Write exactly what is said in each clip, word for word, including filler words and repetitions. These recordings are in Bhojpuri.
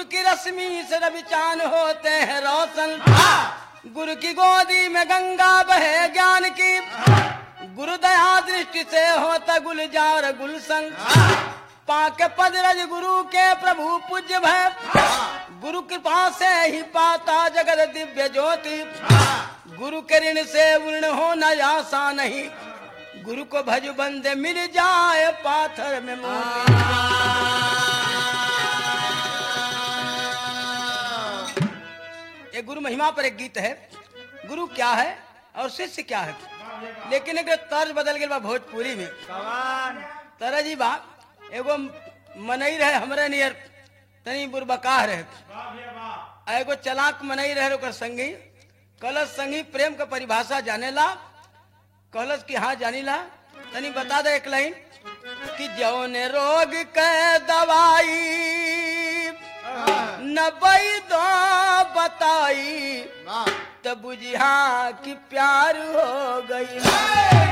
गुरु की रश्मि से रवि चांद होते हैं रोशन। गुरु की गोदी में गंगा बहे ज्ञान की, गुरु दया दृष्टि से होता गुलजार गुलशन। पाके पदरज गुरु के प्रभु पूज्य भय, गुरु कृपा से ही पाता जगत दिव्य ज्योति। गुरु के ऋण से ऋण होना आशा नहीं, गुरु को भज बंदे मिल जाए पाथर में मोती। ये गुरु महिमा पर एक गीत है, गुरु क्या है और शिष्य क्या है। लेकिन एक तर्ज बदल गया भोजपुरी में। तरह जी बा एगो मनई रहे हमरे नियर तनी बुरबकाह रहे, एगो चलाक मनई रहे ओकर संगी। कलश संगी प्रेम का परिभाषा जाने ला, कलश की हाँ जानी ला, तनी बता दे एक लाइन कि जौन रोग के दवाई न दो बताई, तब बुझिया कि प्यार हो गई।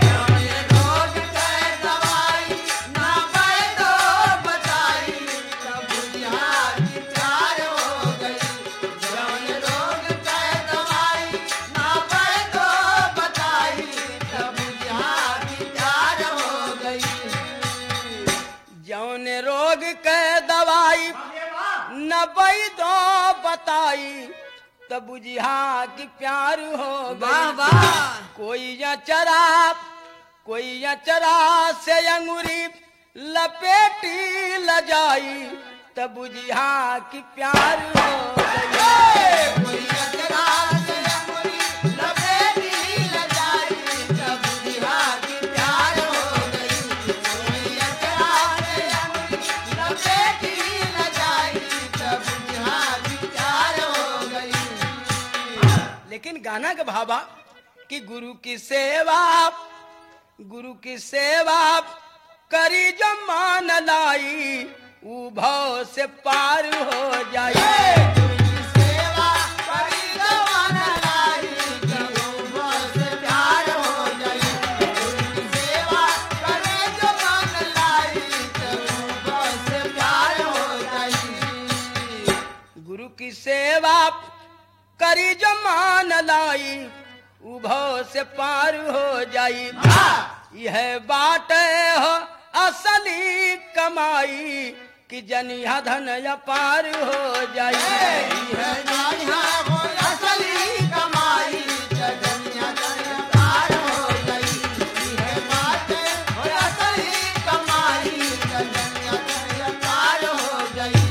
दो बताई तब बुझिया कि प्यार हो गई। कोई या चरा कोई या चरा से अंगूरी लपेटी लजाई, तब बुझिया कि प्यार हो गई। कोई या चरा से अंगूरी लपेटी लजाई, तब बुझिया कि प्यार हो गई। कोई या चरा से अंगूरी लपेटी लजाई, तब बुझिया कि प्यार हो गई। लेकिन गाना का भावा कि गुरु की सेवा गुरु की सेवा करी जो मान लाई, ऊ भव से पार हो जाए। गुरु की सेवा करी जो मान लाई, ऊ भव से प्यार हो जाए। गुरु की सेवा करे जो मान लाई, ऊ भव से प्यार हो जाए। गुरु की सेवा करी जो मान लाई, उभव से पार हो जाई। यह बात हो असली कमाई कि जनिया धन अपार हो जाई। यह हो असली कमाई जनिया धन अपार हो जाई। यह बात हो असली कमाई जनिया धन अपार हो जाई।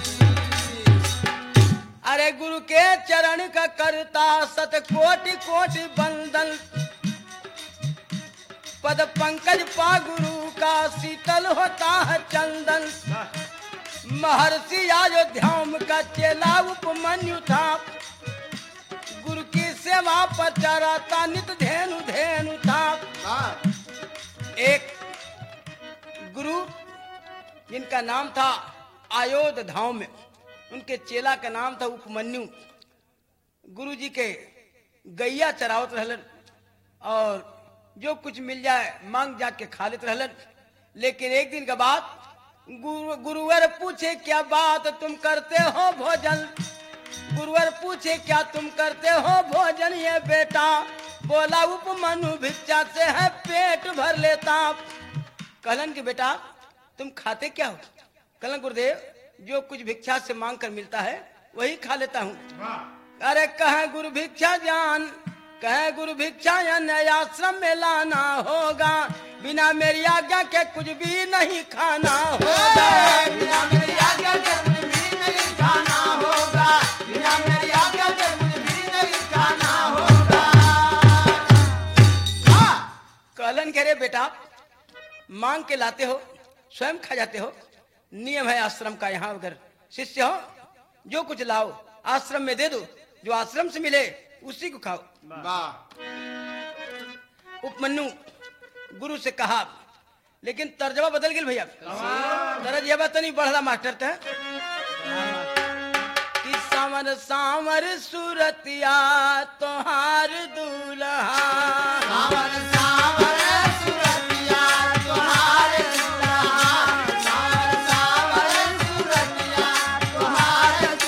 अरे गुरु के चरण का करता सत कोटि कोटि बंदन, पद पंकज पा गुरु का शीतल होता है चंदन। महर्षि अयोध्याम का चेला उपमन्यु था, गुरु की सेवा पर चराता नित धेनु धेनु था। एक गुरु जिनका नाम था अयोध्या धाम में, उनके चेला का नाम था उपमन्यु। गुरु जी के गैया चरावत रहलन और जो कुछ मिल जाए मांग जाग के खा लेते रहलन। लेकिन एक दिन के बाद गुरु गुरुवर पूछे क्या बात तुम करते हो भोजन। गुरुवर पूछे क्या तुम करते हो भोजन। ये बेटा बोला उपमन्यु भिक्षा से है पेट भर लेता। कहलन कि बेटा तुम खाते क्या हो। कहलन गुरुदेव जो कुछ भिक्षा से मांग कर मिलता है वही खा लेता हूँ। अरे कहे गुरु भिक्षा जान, कहे गुरु भिक्षा नया आश्रम में लाना होगा, बिना मेरी आज्ञा के कुछ भी नहीं खाना होगा। बिना मेरी आज्ञा के कुछ भी नहीं खाना होगा। बिना मेरी आज्ञा के कुछ भी नहीं खाना होगा। कहलन कह रहे बेटा मांग के लाते हो स्वयं खा जाते हो। नियम है आश्रम का, यहाँ अगर शिष्य हो जो कुछ लाओ आश्रम में दे दो, जो आश्रम से मिले उसी को खाओ। उपमन्यु गुरु से कहा, लेकिन तर्जमा बदल गया भैया। तर्जमा तो नहीं बढ़ला मास्टर था कि सामर सामर सूरतिया तोहार दूल्हा। सामर सामर सूरतिया तोहार दूल्हा। सामर सामर सूरतिया तोहार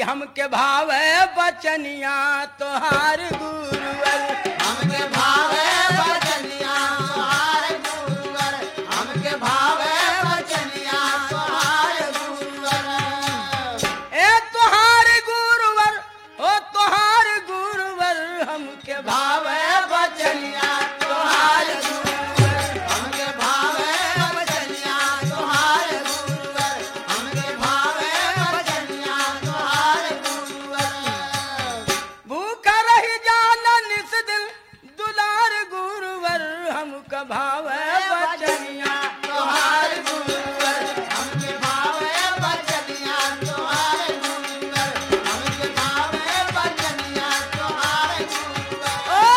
हमके भावे बचनिया तोहार गुरुवर हमके भावे बचनिया तोहार गुरुवर हमके भावे बचनिया तोहार गुरुवर ए तोहार गुरुवर ओ तोहार गुरुवर हमके भावे बचनिया तोहार गुरुवर हमके भावे बचनिया तोहार गुरुवर हमके भावे बचनिया तोहार गुरुवर भूखा रही जाना निस दिन दुलार गुरुवर हमका भावे बचनिया तोहार गुरुवर हमके भावे बचनिया तोहार गुरुवर हमके भावे बचनिया तोहार गुरुवर ओ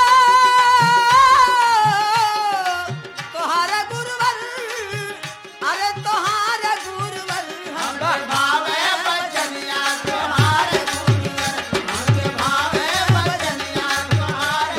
तोहार गुरुवर अरे तोहार गुरुवर हमके भावे बचनिया तोहार गुरुवर हमके भावे बचनिया तोहार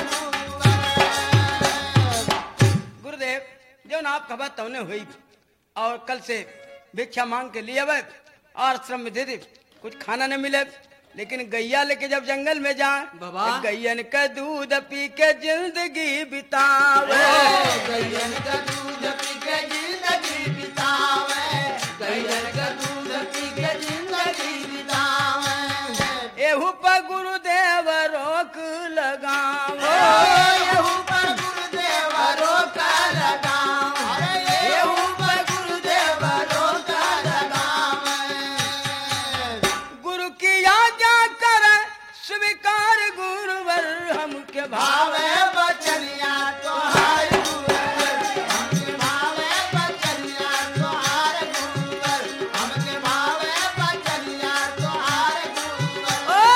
गुरुवर गुरुदेव जो ना आप खबर तौने हुई और कल से भिक्षा मांग के लिए आवे और आश्रम में दे दे कुछ खाना न मिले लेकिन गैया लेके जब जंगल में जाए बाबा। तो गैयन का दूध पी के जिंदगी बितावे गैयन का दूध पी के जिंदगी बितावे गैयन का दूध पी के जिंदगी बितावे एहू पर गुरुदेव रोक लगावे येहू पर गुरुदेव रोका लगाव येहू पर गुरुदेव रोका लगाव गुरु की आज्ञा करे स्वीकार गुरुवर हमके भावे भावे बचनिया तोहार गुरुवर हमके भावे बचनिया तोहार गुरुवर हमके भावे बचनिया तोहार गुरुवर ओ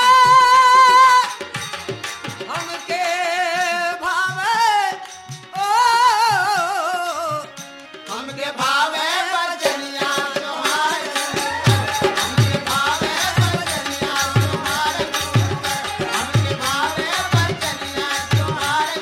हमके भावे ओ हमके भावे बचनिया तोहार गुरुवर हमके भावे बचनिया तोहार गुरुवर हमके भावे बचनिया तोहार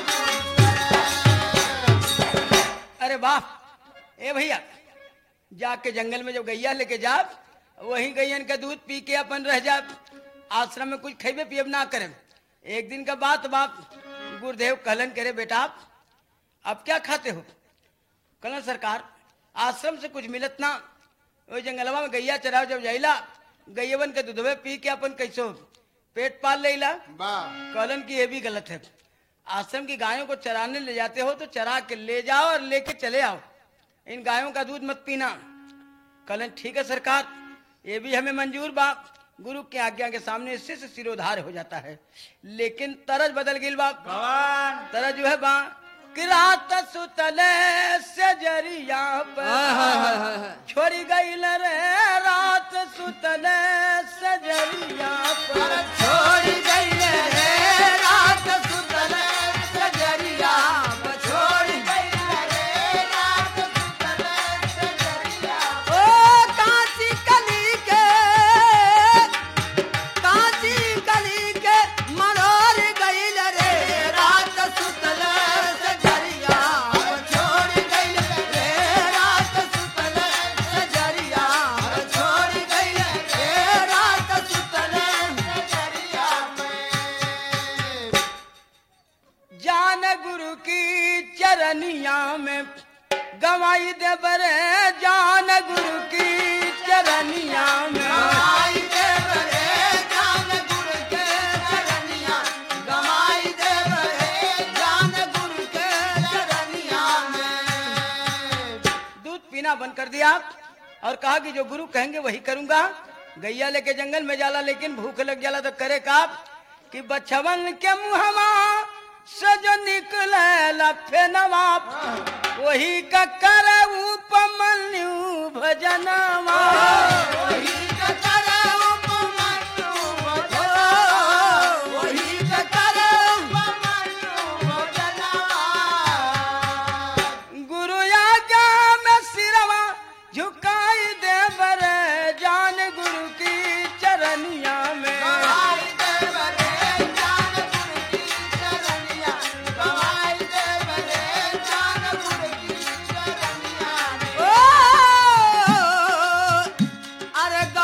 गुरुवर अरे वाह ए भैया जाके जंगल में जब गैया लेके जा वही गैयन का दूध पी के अपन रह जा आश्रम में कुछ खेबे पियब ना करे एक दिन का बात बाप गुरुदेव कहलन करे बेटा अब क्या खाते हो कहलन सरकार आश्रम से कुछ मिलत ना वो जंगलवा में गैया चराव जब जाइला गैयवन के दूधवे पी के अपन कैसो पेट पाल लेला वाह कहलन की ये भी गलत है आश्रम की गायों को चराने ले जाते हो तो चरा के ले जाओ और लेके चले आओ इन गायों का दूध मत पीना कहलन ठीक है सरकार ये भी हमें मंजूर बा गुरु की आज्ञा के सामने इससे से सिरोधार हो जाता है लेकिन तरज बदल गिल बा भगवान तरज जो है बा कि रात सुतले से जरिया पर छोड़ी गई रे रात सुतले से जरिया पर छोड़ गई रे रात सुतले सजरिया छोड़ गई रे रात सुतले सजरिया ओ कांची कली के कांची कली के मरोर गइल रे रात सुतले सजरिया छोड़ गई रे रात सुतले सजरिया छोड़ गई रे रात सुतले सजरिया में जान गुरु की चरनिया में गवाई दे बरे जान गुरु की चरनिया में गवाई दे बरे जान गुरु के चरनिया गवाई दे बरे जान गुरु के चरनिया में दूध पीना बंद कर दिया और कहा कि जो गुरु कहेंगे वही करूंगा गैया लेके जंगल में जाला लेकिन भूख लग जाला तो करे का कि बछवन के मुहमा से जो निकले लफे नवाब वही का करे उपमन्यु भजनवा वही का करे उपमन्यु भजनवा वही का करे उपमन्यु भजनवा गुरु आज्ञा में सिरवा झुकाई दे बरे जान गुरु की चरनिया में गवाई दे बरे जान गुरु की चरनिया गवाई दे बरे जान गुरु की चरनिया ओ अरे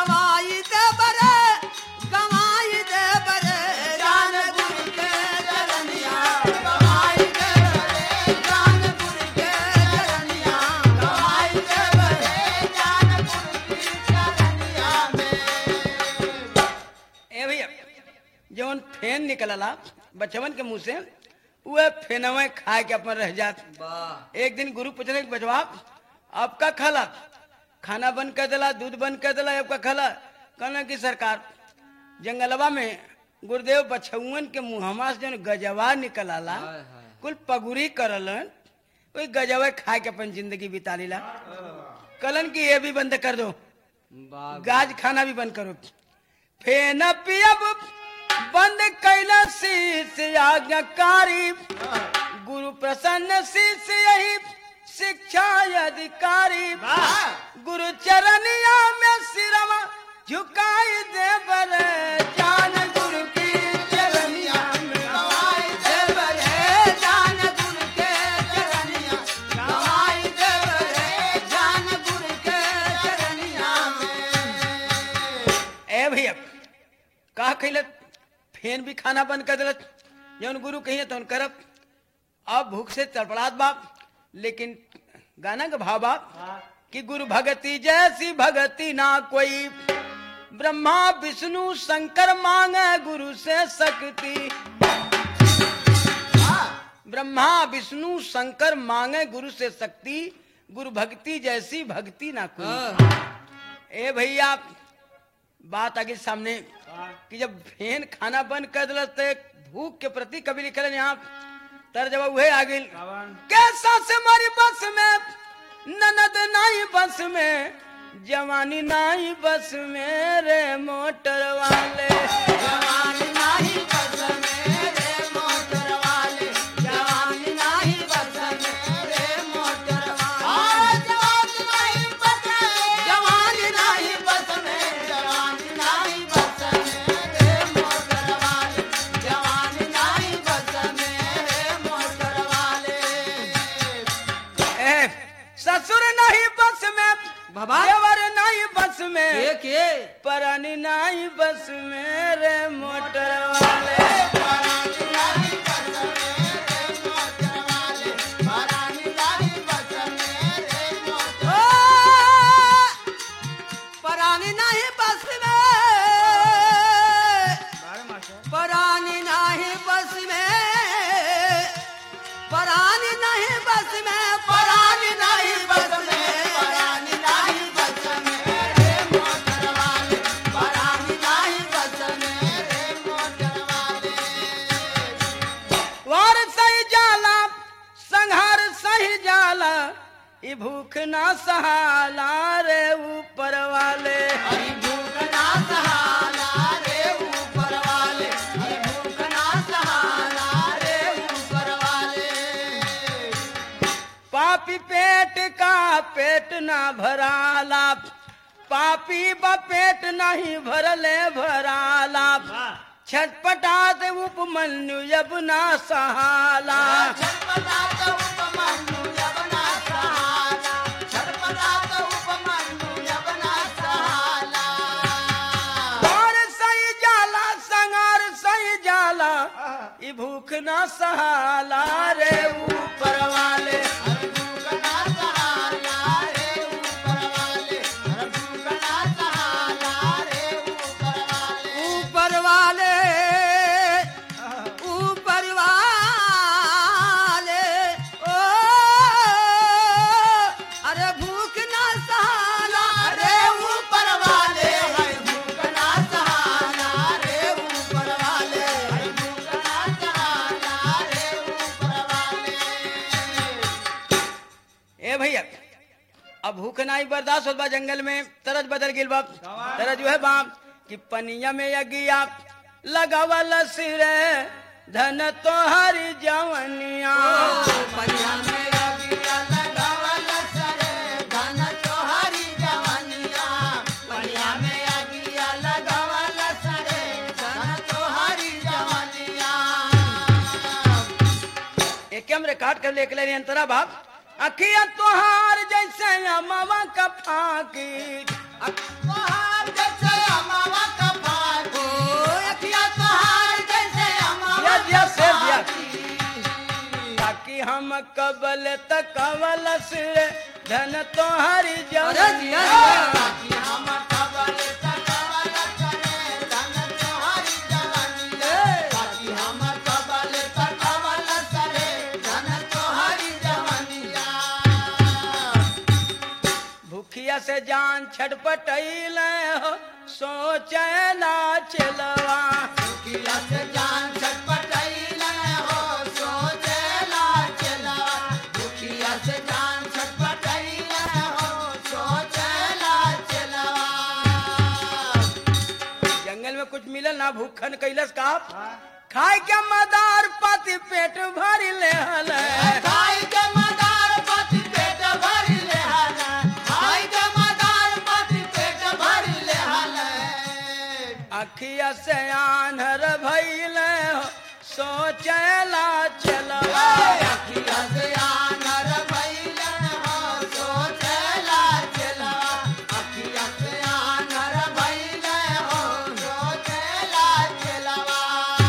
जौन फेन निकलला बचवन के मुंह से वह फेनवा खा के अपन रह जात। एक दिन गुरु पूछने के बचवा अब का खाला, खाना बंद कर दिला, दूध बंद कर दिला, अब का खाला। कहना कि सरकार जंगलवा में गुरुदेव बछुअन के मुहमा से जो गजवा निकलाला कुल पगुरी करलन, कोई गजवा खा के अपन जिंदगी बिता लीला। कलन की ये भी बंद कर दो, गाज खाना भी बंद करो। फेन पियब बंद कैला शीश आज्ञाकारी, गुरु प्रसन्न शीश यही शिक्षा अधिकारी। गुरु चरनिया में सिरवा झुकाई दे बरे, जान गुरु की चरनिया में गवाई दे बरे, जान गुरु के चरनिया गवाई दे बरे, जान गुरु के चरनिया में। ए भैया का खैलत फेन भी खाना बंद कर दिलत, जौन गुरु कहिए तो करब। अब भूख से तड़पड़ात बाप, लेकिन गाना का भाव बाप कि गुरु भगति जैसी भगति ना कोई, ब्रह्मा विष्णु शंकर मांगे गुरु से शक्ति। ब्रह्मा विष्णु शंकर मांगे गुरु से शक्ति, गुरु भक्ति जैसी भक्ति ना कोई। ए भैया बात आगे सामने कि जब फेन खाना बंद कर दिल तो भूख के प्रति कभी लिखल यहाँ तर जब वह आ गई कैसा से मारी बस में, ननद नाई बस में, जवानी नाई बस में रे मोटर वाले, जवानी नाही बस में रे मोटर वाले, जवानी नाही बस में रे मोटर वाले, जवानी नाही बस में, जवानी नाही बस में, जवानी नाही बस में रे मोटर वाले, जवानी नाही बस में रे मोटर वाले। ए, ससुर नहीं बस में, देवर नहीं बस में, के के परानी नहीं बस में रे मोटर वाले। परानी नाही बस में रे मोटर वाले, परानी नाही बस में रे मोटर ओ परानी नहीं बस में, परानी नहीं बस में, परानी नहीं बस में, परानी नहीं बस में, परानी नाही बस में रे मोटर वाले, परानी नाही बस में रे मोटर वाले। वार सही जाला संहार सही जाला, ई भूख ना सहाला रे ऊपर वाले। हरि भूख ना सहाला रे ऊपर वाले, हरि भूख ना सहाला रे ऊपर वाले। पापी पेट का पेट ना भराला, पापी बा पेट नहीं भरले भराला, छटपटात उपमन्यु जब ना सहाला। छटपटात उपमन्यु जब ना सहाला, छटपटात उपमन्यु जब ना सहाला। और सही जाला संगार सही जाला, ई भूख ना सहाला रे ऊपर वाले। हरि भूख ना सहाला रे ऊपर वाले, हरि भूख ना सहाला रे ऊपर वाले। ऊपर वाले, ऊपर वाले, ओ अरे भूख ना सहाला रे ऊपर वाले, हरि भूख ना सहाला रे ऊपर वाले, हरि भूख ना सहाला रे ऊपर वाले। ए भैया अब भूख नहीं बर्दाश्त होत बा, जंगल में तरज बदल गिल बाप। तरज जो है बाप कि पनिया में यगिया लगावल सिरे धन तोहरी जवनिया। पनिया में अगिया लगावल सरे धन तोहरी जवनिया, पनिया में अगिया लगावल सरे धन तोहरी जवनिया। एक हम रिकॉर्ड कर लेके ले अंतरा बाप अखिया तोहार जैसे अमवा का फाकी, तोहार जैसे अमावा का फाकी, अखिया तोहार जैसे अमावा या दिया का से दिया फाकी। ताकि हम कबल तक कवल सिरे धन तोहरी अरे जवनिया। दिया दिया। ताकि हम कबल तकवल करे धन तोहरी जवनिया, जान छटपटैल हो सोचे ना चलवा। दुखिया से जान छटपटाइल हो सोचेला चलवा। दुखिया से जान छटपटाइल हो सोचेला चलवा। जंगल में कुछ मिलल ना भूखन कैलस का खाए के मदार पाती पेट भर ले हल। खाई के मदार पति पेट भर ले हल। खाई के मदार पति पेट भर ले हल। अखिया से आन्हर भइल हो सोचला चलवा। अखिया से आनर भइल हो सोचेला चलवा। अखिया से आनर भइल हो सोचेला चलवा।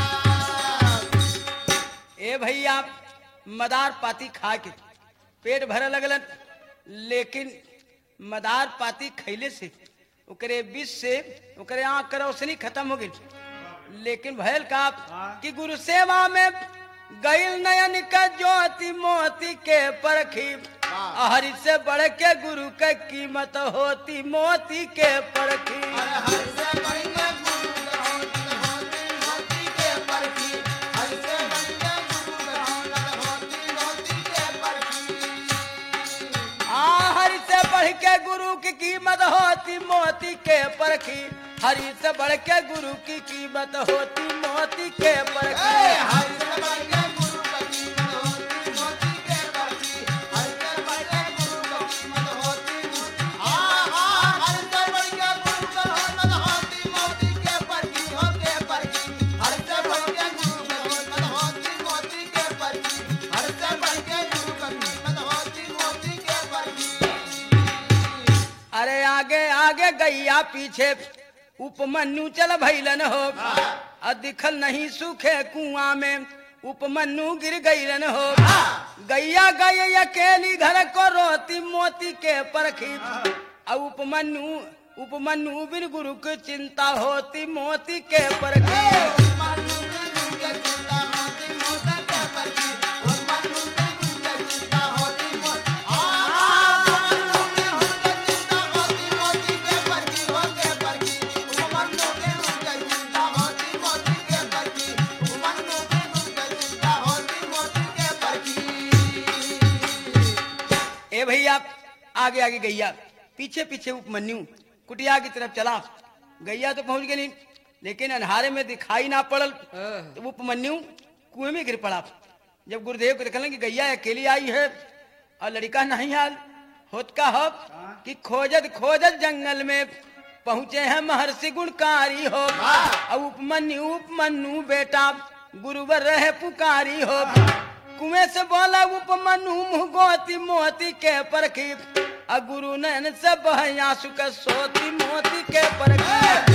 ए भैया मदार पाती खा के पेट भरे लगलन, लेकिन मदार पाती खैले से ओकरे विष से ओकरे आँख के रोशनी खत्म हो गई। लेकिन भयल का कि गुरु सेवा में गईल नयन का ज्योति मोती के परखी। हरि से बढ़ के गुरु के कीमत होती मोती के परखी। हर से बढ़ के गुरु होती होती के परखी। हर से बढ़ के गुरु होती होती के परखी। आ हरि से बढ़ के गुरु की कीमत होती मोती के परखी। हरि से बढ़ के गुरु की कीमत होती मोती के परखी। हर से बढ़ के गुरु की कीमत होती मोती के परखी। हर से बढ़ के गुरु की कीमत होती हाँ हाँ हर से बढ़ के गुरु की कीमत होती मोती के परखी हो के परखी। हर से बढ़ के गुरु की कीमत होती मोती के परखी। हर से बढ़ के गुरु की कीमत होती मोती के परखी। अरे आगे आगे गैया पीछे उपमन्यु चल भैलन हो। और दिखल नहीं सूखे कुआं में उपमन्यु गिर गईलन हो। गैया गई अकेली घर को रोती मोती के परखी। और उपमन्यु उपमन्यु बिन गुरु की चिंता होती मोती के परखी। ए भैया आगे आगे गैया पीछे पीछे उपमन्यु कुटिया की तरफ चला। गैया तो पहुंच गई, लेकिन अंधारे में दिखाई ना पड़ल तो उपमन्यु कुएं में गिर पड़ा। जब गुरुदेव को देखल कि गैया अकेली आई है और लड़का नहीं आल, होत का हो कि खोजत खोजत जंगल में पहुंचे हैं महर्षि गुणकारी हो। और उपमन्यु उपमन्यु बेटा गुरुवर रहे पुकारी हो। कुएं से बोला उपमन्यु मुँह गोती मोती के परखी। और गुरु नयन से बह आंसू के सोती मोती के परखी।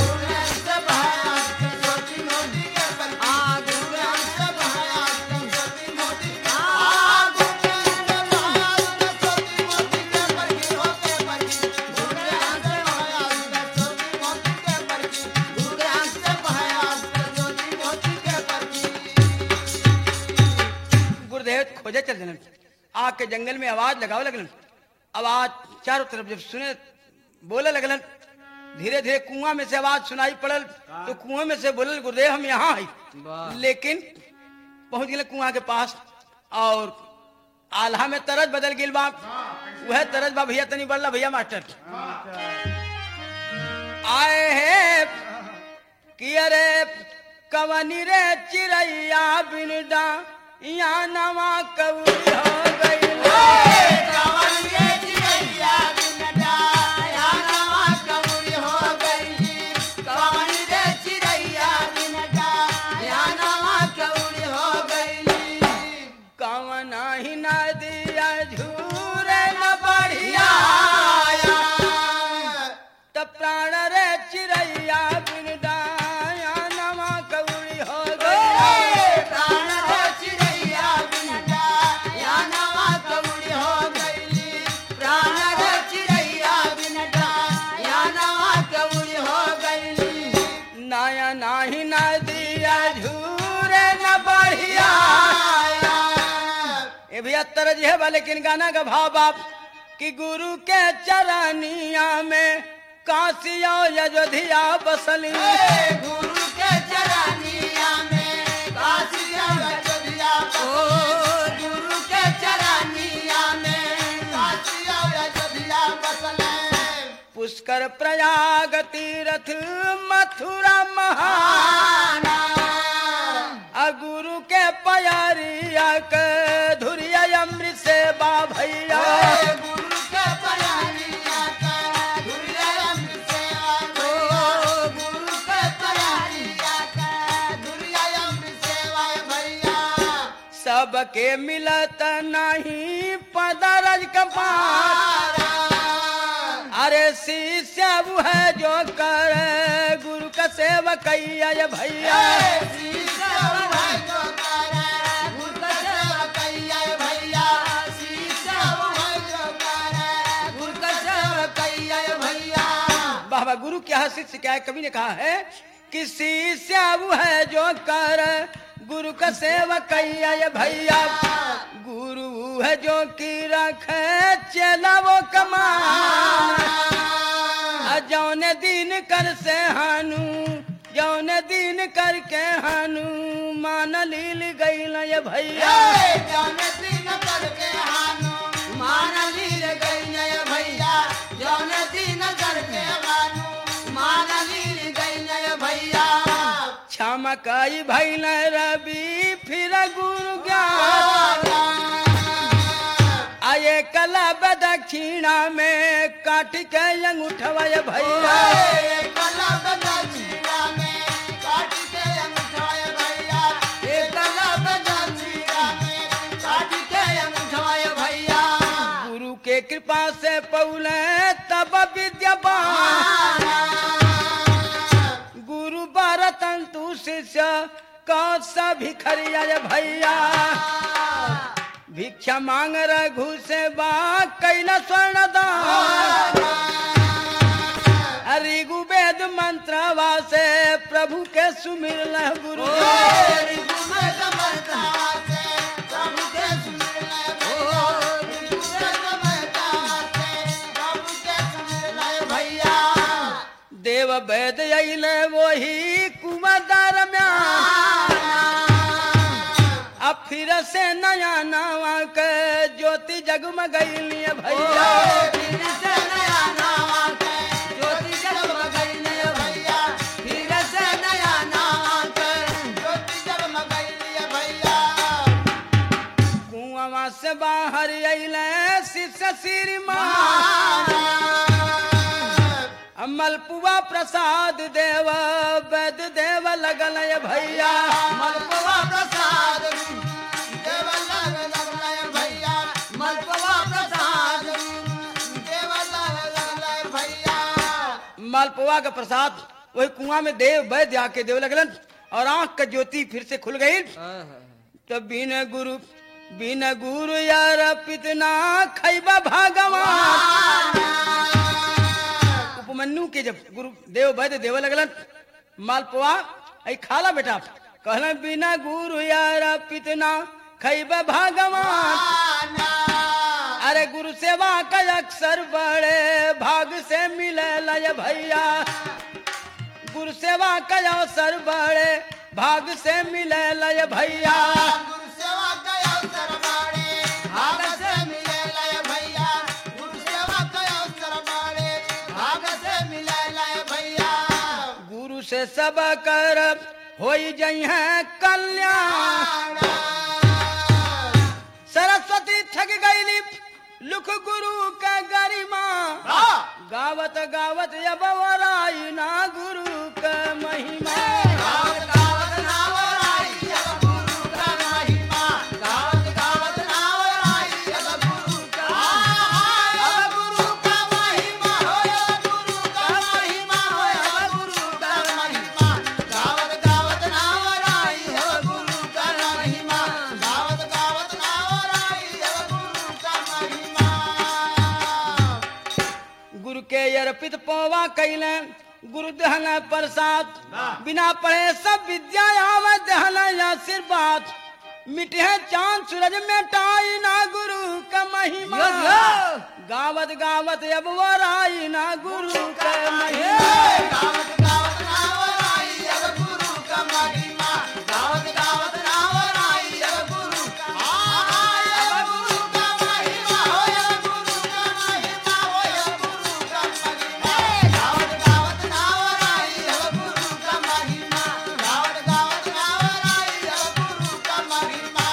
खोजे चल दिलन आग के जंगल में आवाज लगावे लगलन। आवाज चारों तरफ जब सुने बोले लगलन, धीरे धीरे कुआं में से आवाज सुनाई पड़ल। तो कुआं में से बोलल गुरुदेव हम यहाँ हैं। लेकिन पहुंच गए कुआं के पास और आल्हा में तरज बदल गिल बा। वह तरज बा भैया तनी बल्ला भैया मास्टर आए है कि अरे कवनी रे चिड़ैया बिनडा यहाँ नवा कबूरी हो गई। कवना ही नदिया झूरे न बढ़िया तब प्राण रे चिड़ैया बिनडा यहाँ नवा कबूरी हो गई। नाही नदिया झूरे न बढ़िया ए भैया तरज है बा, लेकिन गाना का भाव बाप कि गुरु के चरनिया में काशी और अयोध्या बसली। गुरु के चरनिया में काशी और अयोध्या बसली। गुरु के चरनिया में काशी और अयोध्या बसले। पुष्कर प्रयाग तीर्थ मथुरा महान गुरु के प्यारिया के धुरिया अमृत से बा भैया। गुरु के प्यारिया के धुरिया अमृत से बा भैया। गुरु के प्यारिया के धुरिया अमृत से बा भैया। सबके मिलत नहीं पदरज कपार। अरे शिष्य वो है जो करे गुरु का सेवकैया ये भैया। शिष्य वो है जो करे गुरु का सेवकैया ये भैया। शिष्य वो है जो करे गुरु का सेवकैया ये भैया। बाबा गुरु क्या है शिष्य क्या है? कवि ने कहा है कि शिष्य वो है जो करे गुरु का सेवकैया ये भैया। गुरु है जो की रखे चला वो कमान। जौने दिन कर से हानु जौने दिन करके हानु मान लील गई ये भैया। जौने दिन करके हानु मान लील गई ये भैया। जौने दिन करके हानु मान लील गई ये भैया। क्षमा कई भैल रवि फिर गुरु ज्ञान। आये कला दक्षिणा में काट के अंगूठवा ये भैया। कला दक्षिणा में काट के अंगूठवा ये भैया। कला दक्षिणा में काट के अंगूठवा ये भैया। गुरु के कृपा से पौले तब विद्यावान। गुरु बारतन तू शिष्य कौन सा भिखरिया ये भैया। भिक्षा मांग रघु से बा कैला स्वर्ण दान। ऋगु वेद मंत्रवा से प्रभु के सुमिर लह गुरु। देव वेद अइले वही कुमदार में। अब फिर से नया नावा के ज्योति जगमगैली भैया। फिर से नया नावा के ज्योति जगमगैली भैया। फिर से नया नावा के ज्योति जगमगैली भैया। कुआं से बाहर अइले शिष्य श्रीमान। मलपुआ प्रसाद देव वैद देव लगल भैया। मलपुआ प्रसाद देव लगल भैया। मलपुआ प्रसाद देव लगल भैया। मालपुआ का प्रसाद वही कुआं में देव वैद्य आके देव लगलन और आंख का ज्योति फिर से खुल गई। तो बिन गुरु बिन गुरु यार पितना खैबा भगवान। उपमन्यु के जब गुरु देव वैद्य देव लगलन मालपुआ आई खाला बेटा कहला बिना गुरु यार पितना खैबा भगवान। अरे गुरु सेवा का अक्सर बड़े भाग से मिले लय भैया। गुरु सेवा का अवसर बड़े भाग से मिले लय भैया। गुरु सेवा का अवसर बड़े भाग से मिले लय भैया। गुरु सेवा का अवसर बड़े भाग से मिले लय भैया। गुरु से सब कर होई जई है कल्याण। सरस्वती थक गई लुक गुरु का गरिमा। गावत गावत अब वराई ना गुरु का महिमा। गावत गावत ना वराई अब गुरु का महिमा। गावत गावत ना वराई अब गुरु का अब गुरु का महिमा हो। गुरु का महिमा हो। गुरु का महिमा। गावत गावत ना वराई अब गुरु का महिमा। गावत गावत ना वराई अब गुरु का महिमा। गुरु के अर्पित पौवा कैले गुरु दहन प्रसाद। बिना पढ़े सब विद्या आवे दहन आशीर्वाद। मिटे चांद सूरज में टाई ना गुरु का महिमा। गावत गावत अब वराई ना गुरु के महिमा गावत गावत नावराई अब गुरु का महिमा गावत गावत नावराई अब गुरु का अब गुरु का महिमा हो अब गुरु का महिमा हो अब गुरु का महिमा गावत गावत नावराई अब गुरु का महिमा गावत गावत नावराई अब गुरु का महिमा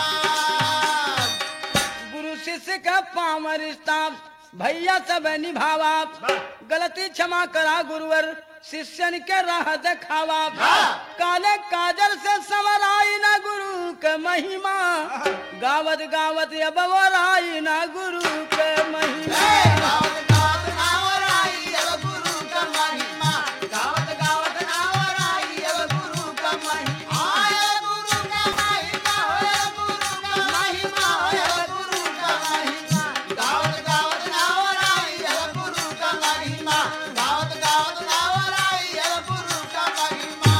गुरु शिष्य का पावन रिश्ता भैया सब निभावा गलती क्षमा करा गुरुवर शिष्यन के राह दिखावा काले काजल से संवराई ना गुरु के महिमा गावत गावत अब वराई ना गुरु के महिमा गावत गावत नावराई अब गुरु का महिमा गावत गावत नावराई अब गुरु का महिमा आय गुरु का महिमा होय गुरु का महिमा होय गुरु का महिमा गावत गावत नावराई अब गुरु का महिमा गावत गावत नावराई अब गुरु का महिमा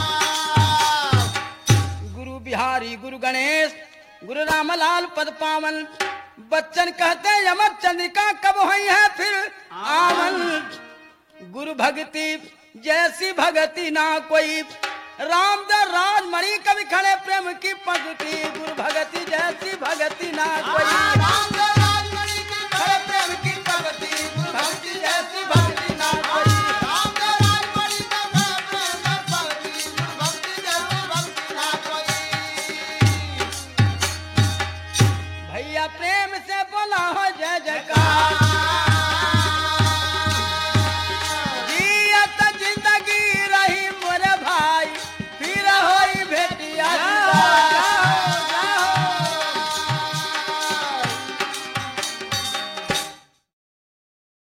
गुरु बिहारी गुरु गणेश गुरु रामलाल पद पावन बच्चन कहते अमर चंद्रिका कब हुई है फिर आवन गुरु भक्ति जैसी भगति ना कोई रामदास राजमणि कवि खड़े प्रेम की पंक्ति गुरु भक्ति जैसी भगति ना कोई राम राजमणि की खड़े प्रेम की भक्ति गुरु भक्ति जैसी भक्ति ना कोई राम राजमणि का खड़े प्रेम की भक्ति गुरु भक्ति जैसी भक्ति ना कोई भैया प्रेम से बोला हो जय जयकार जियत जिंदगी रही मोरे भाई फिर होई भेटिया